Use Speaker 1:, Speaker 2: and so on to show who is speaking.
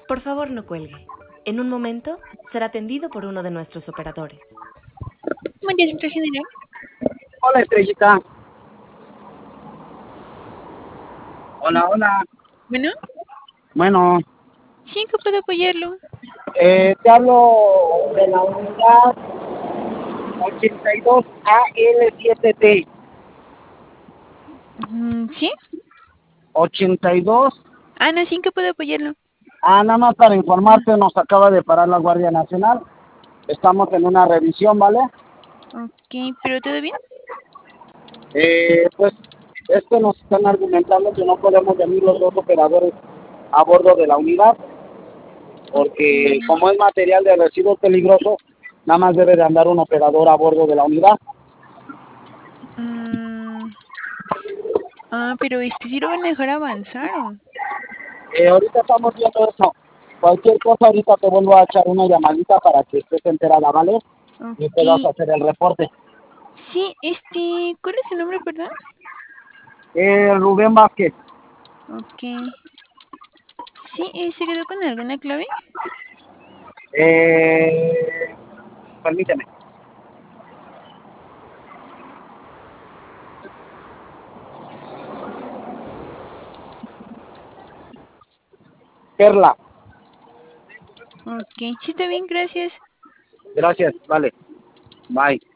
Speaker 1: Por favor, no cuelgue. En un momento será atendido por uno de nuestros operadores.
Speaker 2: Buen día, centro general.
Speaker 3: Hola, Estrellita. Hola, hola.
Speaker 2: Bueno,
Speaker 3: Bueno,
Speaker 2: sí, ¿en qué puedo apoyarlo?
Speaker 3: te hablo de la unidad 82AL7T.
Speaker 2: ¿Sí?
Speaker 3: 82.
Speaker 2: No, sí, ¿en qué puedo apoyarlo?
Speaker 3: Nada más para informarte, nos acaba de parar la Guardia Nacional. Estamos en una revisión, ¿vale?
Speaker 2: Ok, ¿pero todo bien?
Speaker 3: Pues es que nos están argumentando que no podemos venir los dos operadores a bordo de la unidad, porque como es material de residuos peligroso, nada más debe de andar un operador a bordo de la unidad.
Speaker 2: Pero sí lo van a dejar avanzar, ¿o?
Speaker 3: Ahorita estamos viendo eso. Cualquier cosa, ahorita te vuelvo a echar una llamadita para que estés enterada, ¿vale? Y te vas
Speaker 2: Ok.
Speaker 3: a hacer el reporte.
Speaker 2: Sí, ¿cuál es su nombre, perdón?
Speaker 3: Rubén Vázquez.
Speaker 2: Ok. Sí, ¿se quedó con alguna clave?
Speaker 3: Permíteme. Perla.
Speaker 2: Ok, sí, está bien, gracias.
Speaker 3: Gracias, vale. Bye.